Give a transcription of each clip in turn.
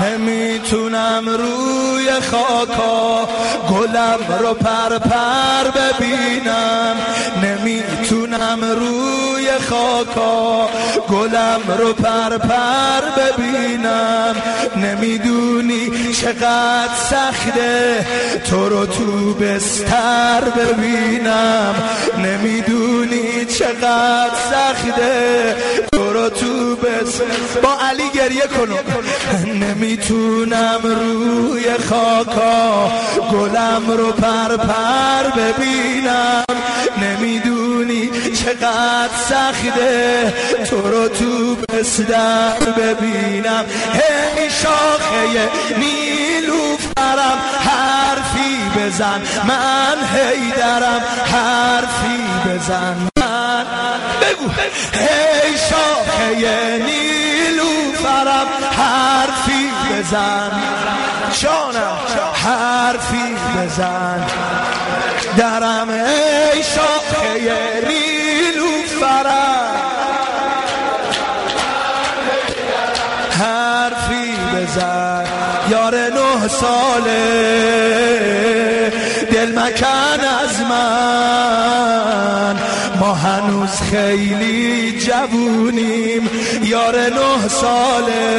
نمیتونم روی خاکا گلم رو پر پر ببینم، نمیتونم روی خاکا گلم رو پر پر ببینم. نمیدونی چقدر سخته تو رو تو بستر ببینم، نمیدونی چقدر سخته تو رو تو بستر. با علی گریه کنم. نمیتونم روی خاکا گلم رو پر پر ببینم، نمیدونی چقدر سخته تو رو تو بستر ببینم. هی شاخه نیلوفرم حرفی بزن، من حیدرم حرفی بزن، من بگو. هی شاخه نیلوفرم حرفی بزن، جانم حرفی بزن درم. ای شاخه نیلوفرم حرفی بزن. یار 9 ساله دل مکن از من، ما هنوز خیلی جوونیم. یار 9 ساله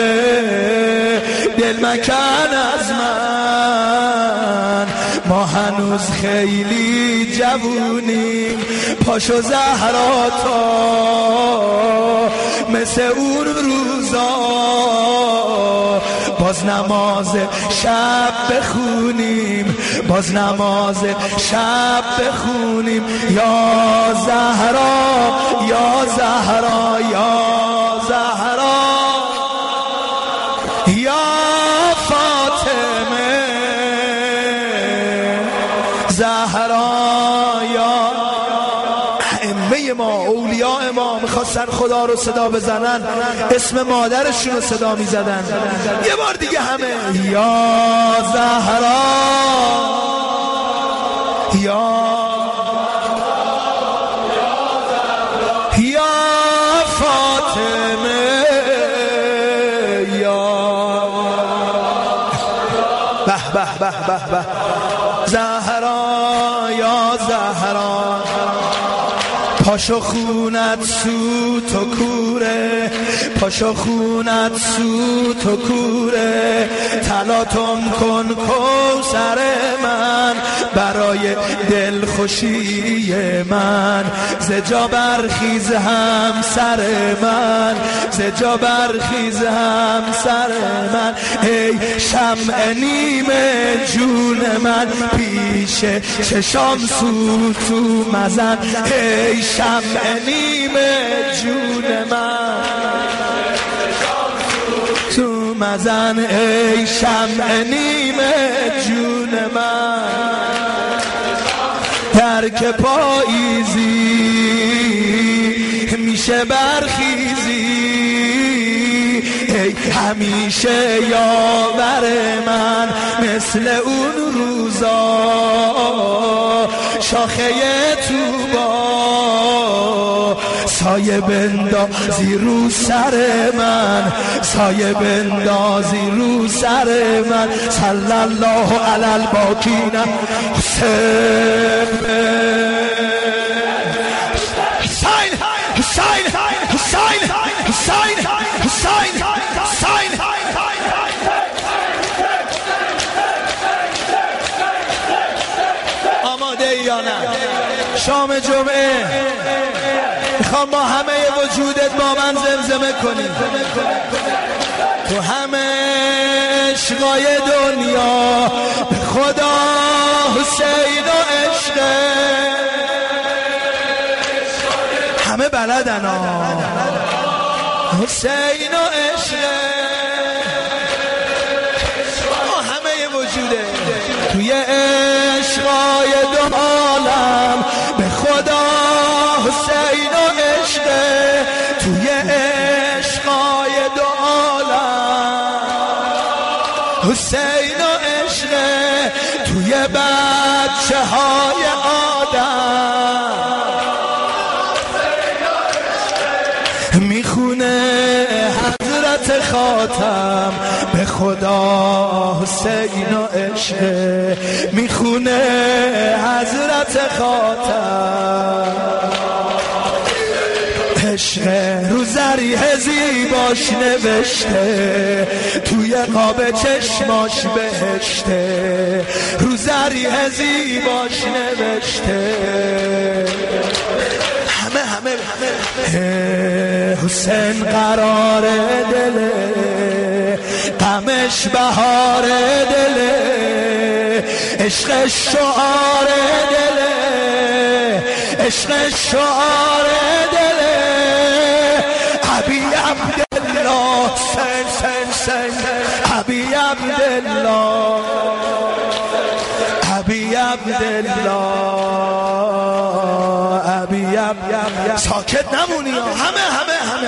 دل مکن از من، ما هنوز خیلی جوونیم. پاشو زهرا تا مثل اون روزا باز نماز شب بخونیم، باز نماز شب بخونیم. یا زهرا یا زهرا یا زهرا یا فاطمه زهرا. یا ائمه ما اولیاء ما میخواستن خدا رو صدا بزنن، اسم مادرشون رو صدا میزدن. یه بار دیگه همه یا زهرا یا فاطمه یا به به به به به زهرا یا زهرا. پاشو خونت سوت و کوره، پاشو خونت سوت و کوره. تلاطم کن کوثر من برای دلخوشی من. زجا برخیز همسر من، زجا برخیز همسر من. ای شمع نیمه جون من پیش چشام سوتو مزن. ای شمع نیمه جون من تو مزن. ای شمع نیمه جون من ترک پاییزی میشه برخیزی. ای همیشه یاور من مثل اون روزا شاخه توبا سایه بندازی رو سر من، سایه بندازی رو سر من. صلی الله علی الباقین حسین حسین حسین حسین حسین حسین حسین. آماده ای یا نه؟ شام جمعه میخوام با همه وجودت با من زمزمه کنی. تو همه عشقای دنیا به خدا حسین و عشقه همه بلدن حسین و عشقه با همه وجوده. توی عشقای دو عالم به خدا حسین و عشقه. توی عشقای دو عالم حسین و عشقه. توی بچه های آدم میخونه حضرت خاتم به خدا حسین و عشق میخونه حضرت خاتم عشق رو زریح زیباش نوشته توی قاب چشماش بهشته رو زریح زیباش نوشته همه حسین قرار دله غمش بهار دله عشق شعار دله عشق شعار دله ابی عبدالله سن ابی عبدالله ابی عبدالله ابی عبدالله ساکت نمونی همه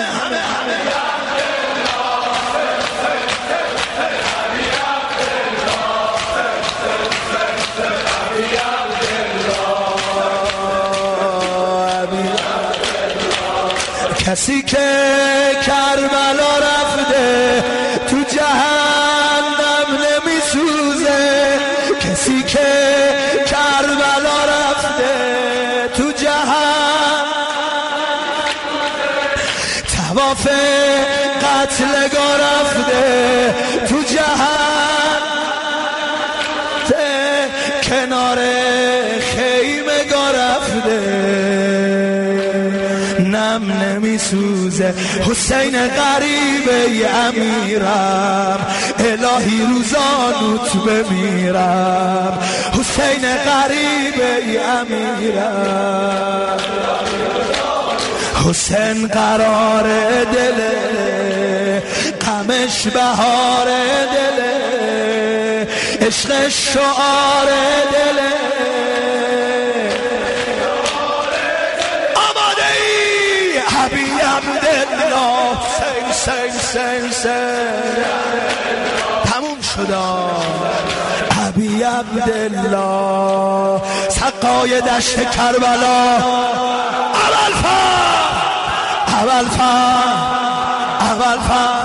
کسی که کربلا رفته تو جهنم نمیسوزه کسی که کربلا رفته تو جهنم طواف قتلگاه رفته تو جهنم کنار خیمگاه رفته نم نمیسوزه حسین غریبه امیرم الهی روزانوت بمیرم حسین غریبه امیرم حسین قرار دله غمش بهار دله عشق شعار دله ابی عبدالله سن تموم شدا ابی عبدالله سقای دشت کربلا اول فر